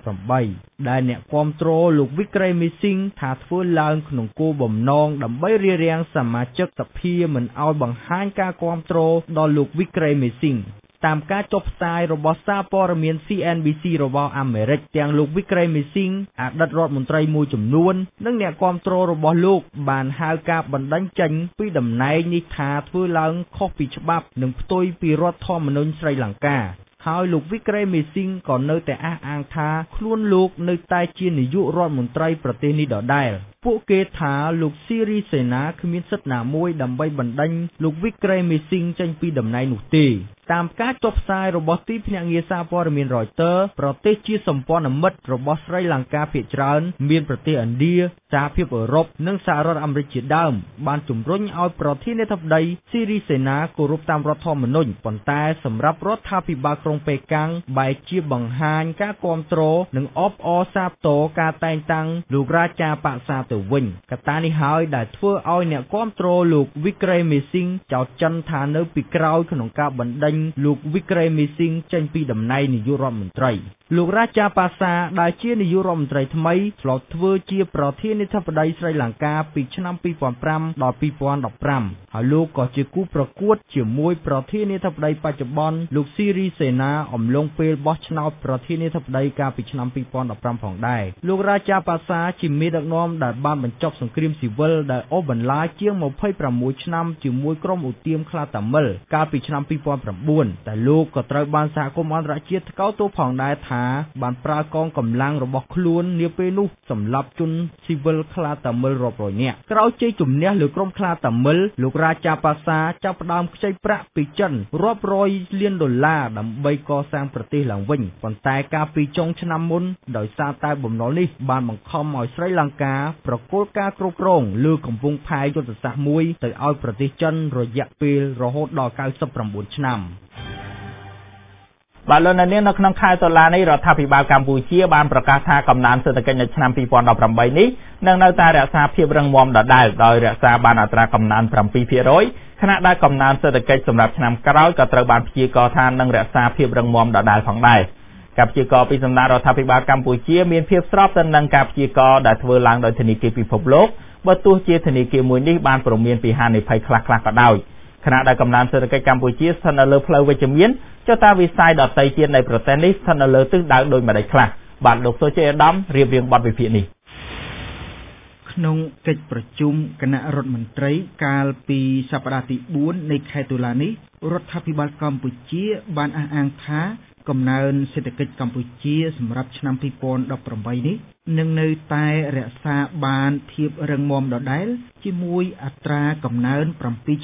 2018ដែលអ្នកគាំទ្រលោក Wickremesinghe ថាធ្វើឡើងក្នុងគោលបំណងដើម្បីរារាំងសមាជិកសភាមិនឲ្យបង្ហាញការគាំទ្រដល់លោក Wickremesingheតាមការចុះផ្សាយរបស់សារព័ត៌មាន CNBC របស់អាមេរិកទាំងលោក Wickremesinghe អតីតរដ្ឋមន្ត្រីមួយចំនួននិងអ្នកគាំទ្ររបស់លោកបានហៅការបណ្ដេញចេញពីតំណែងនេះថាធ្វើឡើងខុសពីច្បាប់និងផ្ទុយពីរដ្ឋធម្មនុញ្ញស្រីលង្កាហើយលោក Wickremesinghe ក៏នៅតែអះអាងថាខ្លួនលោកនៅតែជានាយករដ្ឋមន្ត្រីប្រទេសនេះដដែលពួកគេថាលោក Siri Sena គ្មានសិទ្ធិណាមួយដើម្បីបណ្ដេញលោក Wickremesinghe ចេញពីតំណែងនោះទេតាមការចុះផ្សាយរបស់ទីភ្នាក់ងារសារព័ត៌មាន Reuters ប្រទេសជាសម្ព័ន្ធមិត្តរបស់ស្រីលង្កាភាគច្រើនមានប្រទេសឥណ្ឌាសហភាពអឺរ៉ុបនិងសហរដ្ឋអាមេរិកជាដើមបានជំរុញឲ្យប្រធានាធិបតី Siri Sena គោរពតាមរដ្ឋធម្មនុញ្ញប៉ុន្តែសម្រាប់រដ្ឋាភិបាលក្រុងប៉េកាំងបែរជាបង្ហាញការគាំទ្រនិងអបអរសាទរការតែងតាំងលោករ៉ាជាប៉ាសាទៅវិញកត្តានេះហើយដែលធ្វើឲ្យអ្នកគាំទ្រលោក Wickremesinghe ចោទចិនថានៅពីក្រោយក្នុងការបណ្ដេញលោក Wickremesinghe ចេញពីតំណែងនាយករដ្ឋមន្ត្រីលោករ៉ាជាប៉ាសាដែលជានាយករដ្ឋមន្ត្រីថ្មីធ្លាប់ធ្វើជាប្រធានាធិបតីស្រីលង្កាពីឆ្នាំ2005ដល់2015ហើយលោកក៏ជាគូប្រកួតជាមួយប្រធានាធិបតីបច្ចុប្បន្នលោក Siri Sena អំឡុងពេលបោះឆ្នោតប្រធានាធិបតីកាលពីឆ្នាំ2015ផងដែរលោករ៉ាជាប៉ាសាជាមេដឹកនាំដែលបានបញ្ចប់សង្គ្រាមស៊ីវិលដែលអូសបន្លាយជាង26ឆ្នាំជាមួយក្រុមឧទាមខ្លាតាមិលកាលពីឆ្នាំ2009តែលោកក៏ត្រូវបានសហគមន៍អន្តរជាតិថ្កោលទោសផងដែរថាបានប្រើកងកម្លាំងរបស់ខ្លួននាពេលនោះសម្លាប់ជនស៊ីវិលខ្លាតាមិលរាប់រយនាក់ក្រោយជ័យជំនះលើក្រុមខ្លាតាមិលលោករ៉ាជាប៉ាសាចាប់ផ្ដើមខ្ចីប្រាក់ពីចិនរាប់រយលានដុល្លារដើម្បីកសាងប្រទេសឡើងវិញប៉ុន្តែកាលពីចុងឆ្នាំមុនដោយសារតែបំណុលនេះបានបង្ខំឲ្យស្រីលង្កាប្រគល់ការគ្រប់គ្រងលើកំពង់ផែយុទ្ធសាស្ត្រមួយទៅឲ្យប្រទេសចិនរយៈពេលរហូតដល់99ឆ្នាំបាទលោកអ្នកនាងនៅក្នុងខែតុលានេះរដ្ឋាភិបាលកម្ពុជាបានប្រកាសថាកំណើនសេដ្ឋកិច្ចនៅឆ្នាំ2018នេះនឹងនៅតែរក្សាភាពរឹងមាំដដែលដោយរក្សាបានអត្រាកំណើន 7% ខណៈដែលកំណើនសេដ្ឋកិច្ចសម្រាប់ឆ្នាំក្រោយក៏ត្រូវបានព្យាករណ៍ថានឹងរក្សាភាពរឹងមាំដដែលផងដែរការព្យាករណ៍ពីសំណាក់រដ្ឋាភិបាលកម្ពុជាមានភាពស្របទៅនឹងការព្យាករណ៍ដែលធ្វើឡើងដោយធនាគារពិភពលោកបើទោះជាធនាគារមួយនេះបានព្រមានពីហានិភ័យខ្លះៗក៏ដោយខណៈដែលកំណើនសេដ្ឋកិច្ចកម្ពុជាស្ថិតនៅលើផ្លូវវិជ្ជមានចុះតាវិស័យដទៃទៀតនៃប្រទេសនេះស្ថិតនៅលើទិសដៅដូចម្តេចខ្លះបាទលោកសូជេអាដាមរៀបរៀងបទវិភាគនេះក្នុងកិច្ចប្រជុំគណៈរដ្ឋមន្ត្រីកាលពីសប្តាហ៍ទី4នៃខែតុលានេះរដ្ឋាភិបាលកម្ពុជាបានអះអាងថាកំណើនសេដ្ឋកិច្ចកម្ពុជាសម្រាប់ឆ្នាំ2018នេះនឹងនៅតែរក្សាបានភាពរឹងមាំដដែលជាមួយអត្រាកំណើន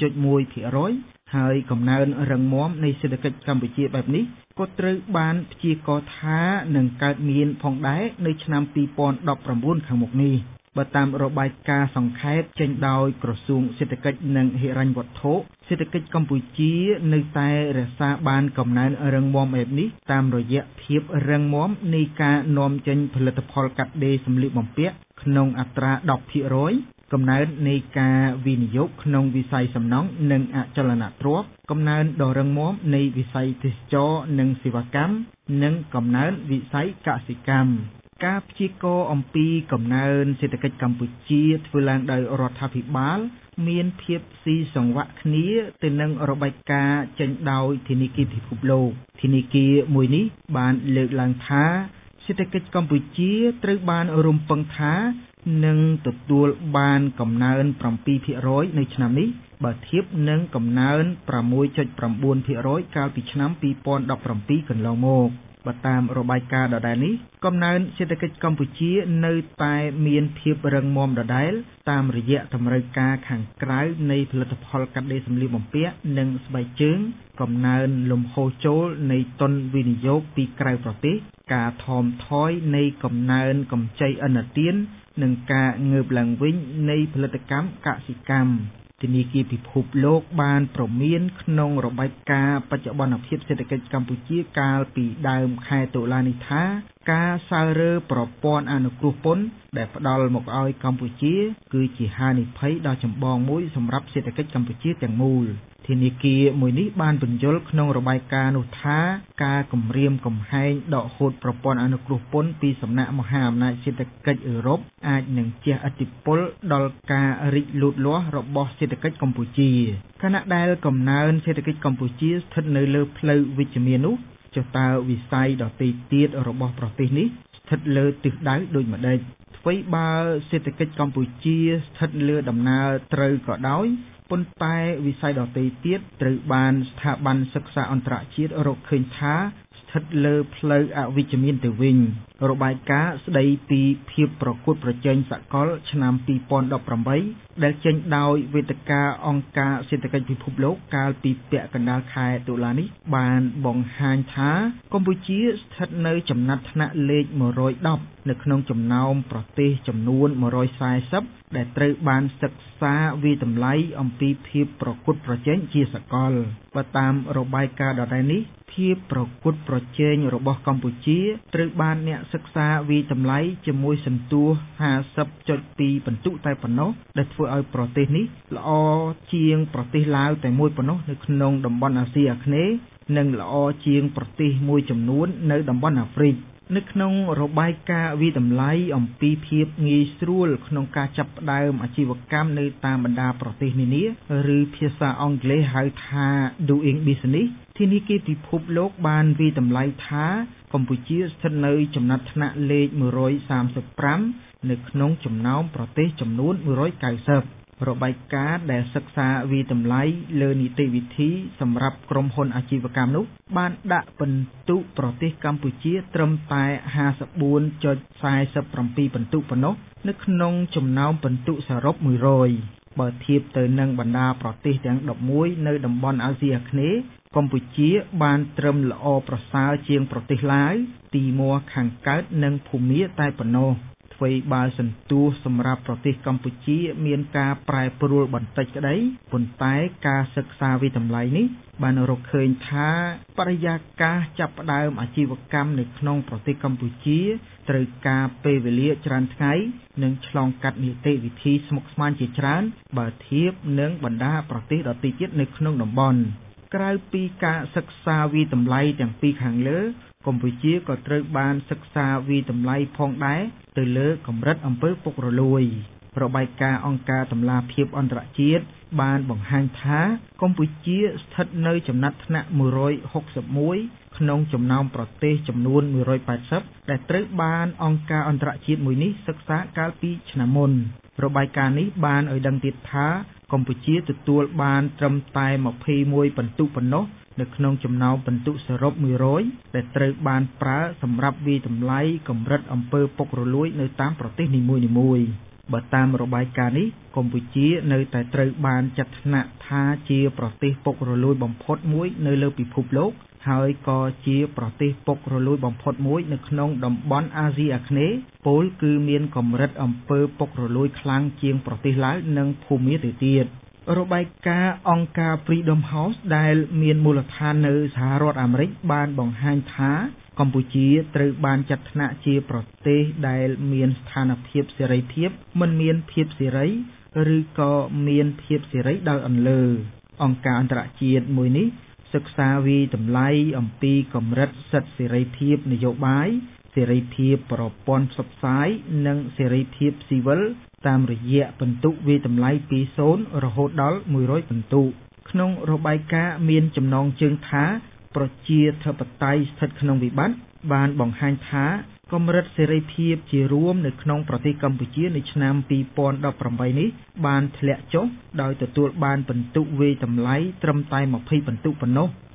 7.1% ហើយកំណើនរឹងមាំនៃសេដ្ឋកិច្ចកម្ពុជាបែបនេះក៏ត្រូវបានព្យាករណ៍ថានឹងកើតមានផងដែរនៅឆ្នាំ2019ខាងមុខនេះបើតាមរបាយការណ៍សង្ខេបចេញដោយក្រសួងសេដ្ឋកិច្ចនិងហិរញ្ញវត្ថុសេដ្ឋកិច្ចកម្ពុជានៅតែរក្សាបានកំណើនរឹងមាំបែបនេះតាមរយៈភាពរឹងមាំនៃការនាំចេញផលិតផលកាត់ដេរសម្លៀកបំពាក់ក្នុងអត្រា 10% កំណើននៃការវិនិយោគក្នុងវិស័យសំណង់និងអចលនទ្រព្យកំណើនដ៏រឹងមាំនៃវិស័យទេសចរណ៍និងសេវាកម្មនិងកំណើនវិស័យកសិកម្មការព្យាករណ៍អំពីកំណើនសេដ្ឋកិច្ចកម្ពុជាធ្វើឡើងដោយរដ្ឋាភិបាលមានភាពស៊ីសង្វាក់គ្នាទៅនឹងរបាយការណ៍ចេញដោយធនាគារពិភពលោកធនាគារមួយនេះបានលើកឡើងថាសេដ្ឋកិច្ចកម្ពុជាត្រូវបានរំពឹងថានឹងទទួលបានកំណើន 7% នៅឆ្នាំនេះបើធៀបនឹងកំណើន 6.9% កាលពីឆ្នាំ2017កន្លងមកបើតាមរបាយការណ៍ដដែលនេះកំណើនសេដ្ឋកិច្ចកម្ពុជានៅតែមានភាពរឹងមាំដដែលតាមរយៈតម្រូវការខាងក្រៅនៃផលិតផលកាត់ដេរសម្លៀកបំពាក់និងស្បែកជើងកំណើនលំហូរចូលនៃទុនវិនិយោគពីក្រៅប្រទេសការថមថយនៃកំណើនកម្ចីឥណទាននិងការងើបឡើងវិញនៃផលិតកម្មកសិកម្មធនាគារពិភពលោកបានប្រមានក្នុងរបាយការណ៍បច្ចុប្បន្នភាពសេដ្ឋកិច្ចកម្ពុជាកាលពីដើមខែតុលានេះថាការសើរើប្រព័ន្ធអនុគ្រោះពន្ធដែលផ្ដល់មកឲ្យកម្ពុជាគឺជាហានិភ័យដ៏ចម្បងមួយសម្រាប់សេដ្ឋកិច្ចកម្ពុជាទាំងមូលធនាគារមួយនេះបានបញ្យល់ក្នុងរបាយការណ៍នោះថាការគំរាមកំហែងដកហូតប្រព័ន្ធអនុគ្រោះពន្ធពីសំណាក់មហាអំណាចសេដ្ឋកិច្ចអឺរ៉ុបអាចនឹងជះឥទ្ធិពលដល់ការរីកលូតលាស់របស់សេដ្ឋកិច្ចកម្ពុជាខណៈដែលកំណើនសេដ្ឋកិច្ចកម្ពុជាស្ថិតនៅលើផ្លូវវិជ្ជមាននោះចុះតើវិស័យដទៃទៀតរបស់ប្រទេសនេះស្ថិតលើទិសដៅដូចម្ដេចអ្វីបើសេដ្ឋកិច្ចកម្ពុជាស្ថិតលើដំណើរត្រូវក៏ដោយប៉ុន្តែវិស័យដទៃទៀតត្រូវបានស្ថាប័នសិក្សាអន្តរជាតិរកឃើញថាស្ថិតលើផ្លូវអវិជ្ជមានទៅវិញរបាយការណ៍ស្ដីពីភាពប្រកួតប្រជែងសកលឆ្នាំ2018ដែលចេញដោយវេទិកាអង្គការសេដ្ឋកិច្ចពិភពលោកកាលពីពាក់កណ្ដាលខែតុលានេះបានបង្ហាញថាកម្ពុជាស្ថិតនៅចំណាត់ថ្នាក់លេខ110នៅក្នុងចំណោមប្រទេសចំនួន140ដែលត្រូវបានសិក្សាវិតម្លៃអំពីភាពប្រកួតប្រជែងជាសកលបើតាមរបាយការណ៍ដដែលនេះភាពប្រកួតប្រជែងរបស់កម្ពុជាត្រូវបានអ្នកសិក្សាវិតម្លៃជាមួយសន្ទុះ 50.2 ពិន្ទុតែប៉ុណ្ណោះដែលធ្វើឲ្យប្រទេសនេះល្អជាងប្រទេសឡាវតែមួយប៉ុណ្ណោះនៅក្នុងតំបន់អាស៊ីអាគ្នេយ៍និងល្អជាងប្រទេសមួយចំនួននៅតំបន់អាហ្វ្រិកនៅក្នុងរបាយការណ៍វិតម្លៃអំពីភាពងាយស្រួលក្នុងការចាប់ផ្ដើមអាជីវកម្មនៅតាមបណ្ដាប្រទេសនានាឬភាសាអង់គ្លេសហៅថា Doing Business ធនាគារពិភពលោកបានវិតម្លៃថាកម្ពុជាស្ថិតនៅចំណាត់ថ្នាក់លេខ135នៅក្នុងចំណោមប្រទេសចំនួន190របាយការណ៍ដែលសិក្សាវិតម្លៃលើនីតិវិធីសម្រាប់ក្រុមហ៊ុនអាជីវកម្មនោះបានដាក់ពិន្ទុប្រទេសកម្ពុជាត្រឹមតែ 54.47 ពិន្ទុប៉ុណ្ណោះនៅក្នុងចំណោមពិន្ទុសរុប100បើធៀបទៅនឹងបណ្ដាប្រទេសទាំង11នៅតំបន់អាស៊ីអាគ្នេយ៍កម្ពុជាបានត្រឹមល្អប្រសើរជាងប្រទេសឡាវទីម៉័រខាងកើតនិងភូមាតែប៉ុណ្ណោះអ្វីបើសន្ទុះសម្រាប់ប្រទេសកម្ពុជាមានការប្រែប្រួលបន្តិចក្តីប៉ុន្តែការសិក្សាវិតម្លៃនេះបានរកឃើញថាបរិយាកាសចាប់ផ្ដើមអាជីវកម្មនៅក្នុងប្រទេសកម្ពុជាត្រូវការពេលវេលាច្រើនថ្ងៃនិងឆ្លងកាត់នីតិវិធីស្មុគស្មាញជាច្រើនបើធៀបនឹងបណ្ដាប្រទេសដទៃទៀតនៅក្នុងតំបន់ក្រៅពីការសិក្សាវិតម្លៃទាំងពីរខាងលើកម្ពុជាក៏ត្រូវបានសិក្សាវិតម្លៃផងដែរទៅលើកម្រិតអំពើពុករលួយរបាយការណ៍អង្គការតម្លាភាពអន្តរជាតិបានបង្ហាញថាកម្ពុជាស្ថិតនៅចំណាត់ថ្នាក់161ក្នុងចំណោមប្រទេសចំនួន180ដែលត្រូវបានអង្គការអន្តរជាតិមួយនេះសិក្សាកាលពីឆ្នាំមុនរបាយការណ៍នេះបានឲ្យដឹងទៀតថាកម្ពុជាទទួលបានត្រឹមតែ21ពិន្ទុប៉ុណ្ណោះនៅក្នុងចំណោមពិន្ទុសរុប100ដែលត្រូវបានប្រើសម្រាប់វិតម្លៃកម្រិតអំពើពុករលួយនៅតាមប្រទេសនីមួយៗបើតាមរបាយការណ៍នេះកម្ពុជានៅតែត្រូវបានចាត់ថ្នាក់ថាជាប្រទេសពុករលួយបំផុតមួយនៅលើពិភពលោកហើយក៏ជាប្រទេសពុករលួយបំផុតមួយនៅក្នុងតំបន់អាស៊ីអាគ្នេយ៍ពោលគឺមានកម្រិតអំពើពុករលួយខ្លាំងជាងប្រទេសឡាវនិងភូមាទៅទៀតរបាយការណ៍អង្គការ Freedom House ដែលមានមូលដ្ឋាននៅសហរដ្ឋអាមេរិកបានបង្ហាញថាកម្ពុជាត្រូវបានចាត់ថ្នាក់ជាប្រទេសដែលមានស្ថានភាពសេរីភាពមិនមានភាពសេរីឬក៏មានភាពសេរីដោយអន្លើអង្គការអន្តរជាតិមួយនេះសិក្សាវិតម្លៃអំពីកម្រិតសិទ្ធិសេរីភាពនយោបាយសេរីភាពប្រព័ន្ធផ្សព្វផ្សាយនិងសេរីភាពស៊ីវិលតាមរយៈពិន្ទុវិតម្លៃពី0រហូតដល់100ពិន្ទុក្នុងរបាយការណ៍មានចំណងជើងថាប្រជាធិបតេយ្យស្ថិតក្នុងវិបត្តិបានបង្ហាញថាកម្រិតសេរីភាពជារួមនៅក្នុងប្រទេសកម្ពុជានៅឆ្នាំ2018នេះបានធ្លាក់ចុះដោយទទួលបានពិន្ទុវិតម្លៃត្រឹមតែ20ពិន្ទុប៉ុណ្ណោះ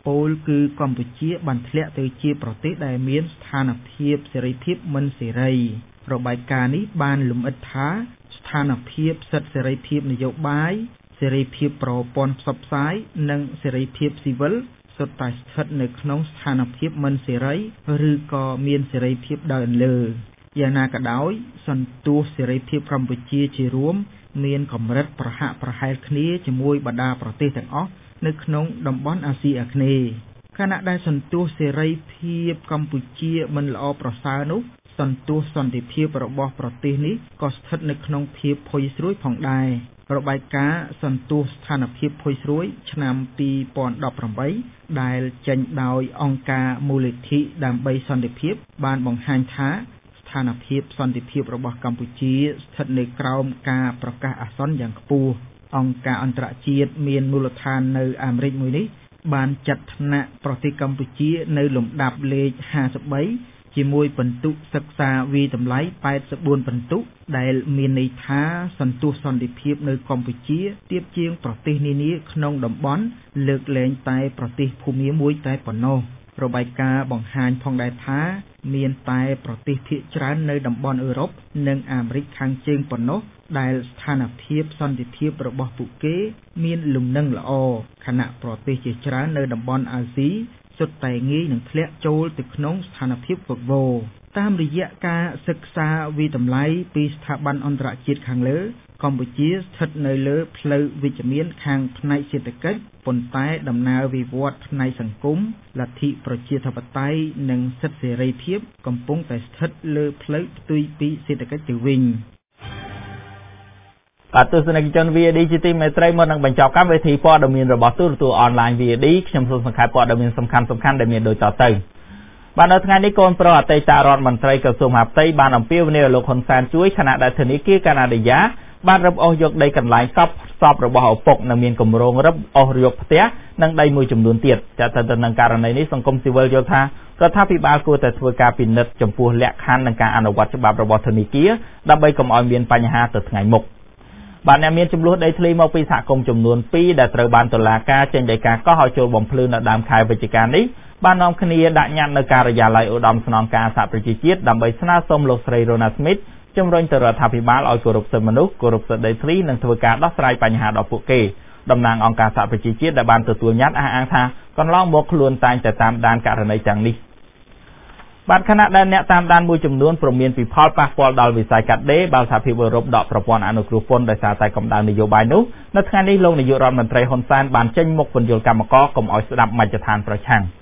ពលគឺកម្ពុជាបានធ្លាក់ទៅជាប្រទេសដែលមានស្ថានភាពសេរីភាពមិនសេរីរបាយការណ៍នេះបានលម្អិតថាស្ថានភាពសិទ្ធិសេរីភាពនយោបាយសេរីភាពប្រព័ន្ធផ្សព្វផ្សាយនិងសេរីភាពស៊ីវិលសុទ្ធតែស្ថិតនៅក្នុងស្ថានភាពមិនសេរីឬក៏មានសេរីភាពដោយលើយ៉ាងណាក៏ដោយសន្ទុះសេរីភាពកម្ពុជាជារួមមានកម្រិតប្រហាក់ប្រហែលគ្នាជាមួយបណ្ដាប្រទេសទាំងអស់នៅក្នុងតំបន់អាស៊ីអាគ្នេយ៍ខណៈដែលសន្ទុះសេរីភាពកម្ពុជាមិនល្អប្រសើរនោះសន្ទុះសន្តិភាពរបស់ប្រទេសនេះក៏ស្ថិតនៅក្នុងភាពផុយស្រួយផងដែររបាយការណ៍សន្ទុះស្ថានភាពផុយស្រួយឆ្នាំ2018ដែលចេញដោយអង្គការមូលនិធិដើម្បីសន្តិភាពបានបង្ហាញថាស្ថានភាពសន្តិភាពរបស់កម្ពុជាស្ថិតនៅក្រោមការប្រកាសអាសន្នយ៉ាងខ្ពស់អង្គការអន្តរជាតិមានមូលដ្ឋាននៅអាមេរិកមួយនេះបានចាត់ថ្នាក់ប្រទេសកម្ពុជានៅលំដាប់លេខ53ជាមួយពិន្ទុសិក្សាវាយតម្លៃ84ពិន្ទុដែលមានន័យថាសន្ទុះសន្តិភាពនៅកម្ពុជាទាបជាងប្រទេសនានាក្នុងតំបន់លើកលែងតែប្រទេសភូមាមួយតែប៉ុណ្ណោះរបាយការណ៍បង្ហាញផងដែរថាមានតែប្រទេសភាគច្រើននៅតំបន់អឺរ៉ុបនិងអាមេរិកខាងជើងប៉ុណ្ណោះដែលស្ថានភាពសន្តិភាពរបស់ពួកគេមានលំនឹងល្អខណៈប្រទេសជាច្រើននៅតំបន់អាស៊ីសុទ្ធតែងាយនឹងធ្លាក់ចូលទៅក្នុងស្ថានភាពវឹកវរតាមរយៈការសិក្សាវិតម្លៃពីស្ថាប័នអន្តរជាតិខាងលើកម្ពុជាស្ថិតនៅលើផ្លូវវិជ្ជមានខាងផ្នែកសេដ្ឋកិច្ចប៉ុន្តែដំណើរវិវត្តផ្នែកសង្គមលទ្ធិប្រជាធិបតេយ្យនិងសិទ្ធិសេរីភាពកំពុងតែស្ថិតលើផ្លូវផ្ទុយពីសេដ្ឋកិច្ចទៅវិញបាទទស្សនិកជន VAD ជាទីមេត្រីមកនឹងបញ្ចប់កម្មវិធីព័ត៌មានរបស់ទូរទស្សន៍អនឡាញ VAD ខ្ញុំសូមសង្ខេបព័ត៌មានសំខាន់ៗដែលមានដូចតទៅបាទនៅថ្ងៃនេះកូនប្រុសអតីតរដ្ឋមន្ត្រីក្រសួងមហាផ្ទៃបានអំពាវនាវលោកហ៊ុនសែនជួយខណៈដែលធនាគារកាណាឌីយ៉ាបានរឹបអូសយកដីកន្លែងសពរបស់ឪពុកនិងមានគម្រោងរឹបអូសយកផ្ទះនិងដីមួយចំនួនទៀតចាត់ទៅនឹងករណីនេះសង្គមស៊ីវិលយល់ថារដ្ឋាភិបាលគួរតែធ្វើការពិនិត្យចំពោះលក្ខខណ្ឌនិងការអនុវត្តច្បាប់របស់ធនាគារដើម្បីកុំឲ្យមានបញ្ហាទៅថ្ងៃមុខបាទអ្នកមានចំនួនដីធ្លីមកពីសហគមន៍ចំនួន2ដែលត្រូវបានតុលាការចេញដីកាកោះឲ្យចូលបំភ្លឺនៅដើមខែវិច្ឆិកានេះបាននាំគ្នាដាក់ញត្តិនៅការិយាល័យឧត្តមស្នងការសហប្រជាជាតិដើម្បីស្នើសុំលោកស្រី Rona Smith ជំរុញទៅរដ្ឋាភិបាលឲ្យគោរពសិទ្ធិមនុស្សគោរពសិទ្ធិដីធ្លីនិងធ្វើការដោះស្រាយបញ្ហាដល់ពួកគេតំណាងអង្គការសហប្រជាជាតិដែលបានទទួលញត្តិអះអាងថាកន្លងមកខ្លួនតែងតែតាមដានករណីទាំងនេះបាទខណៈដែលអ្នកតាមដានមួយចំនួនព្រមានពីផលប៉ះពាល់ដល់វិស័យកាត់ដេរបើសហភាពអឺរ៉ុបដកប្រព័ន្ធអនុគ្រោះពន្ធដោយសារតែកម្ដៅនយោបាយនោះនៅថ្ងៃនេះលោកនាយករដ្ឋមន្ត្រីហ៊ុនសែនបានចេញមុខពន្យល់កម្មករកុំឲ្យស្ដាប់មជ្ឈដ្ឋានប្រឆាំង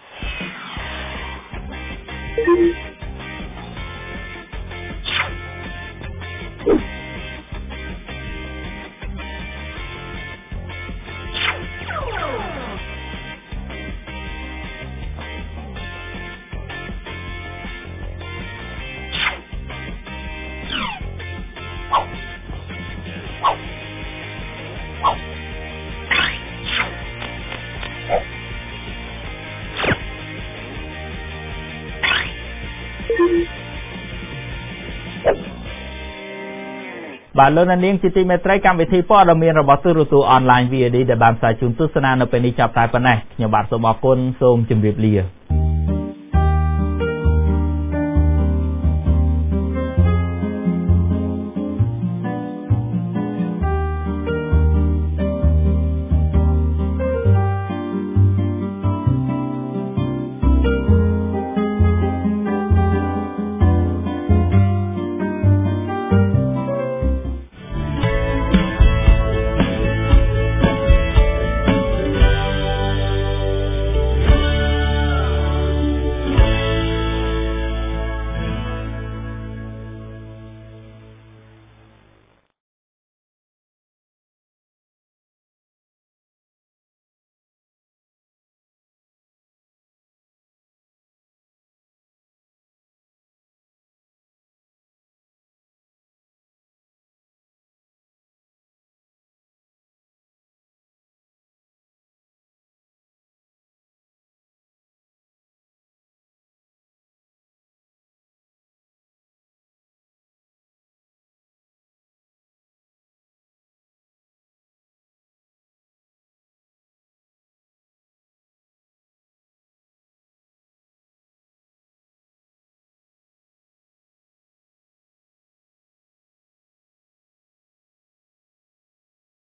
បាទលោកនាងជាទីមេត្រីកម្មវិធីព័ត៌មានរបស់ទូរទស្សន៍អនឡាញ VAD ដែលបានផ្សាយជូនទស្សនានៅពេលនេះចាប់តែប៉ុណ្ណេះខ្ញុំបាទសូមអរគុណសូមជម្រាបលា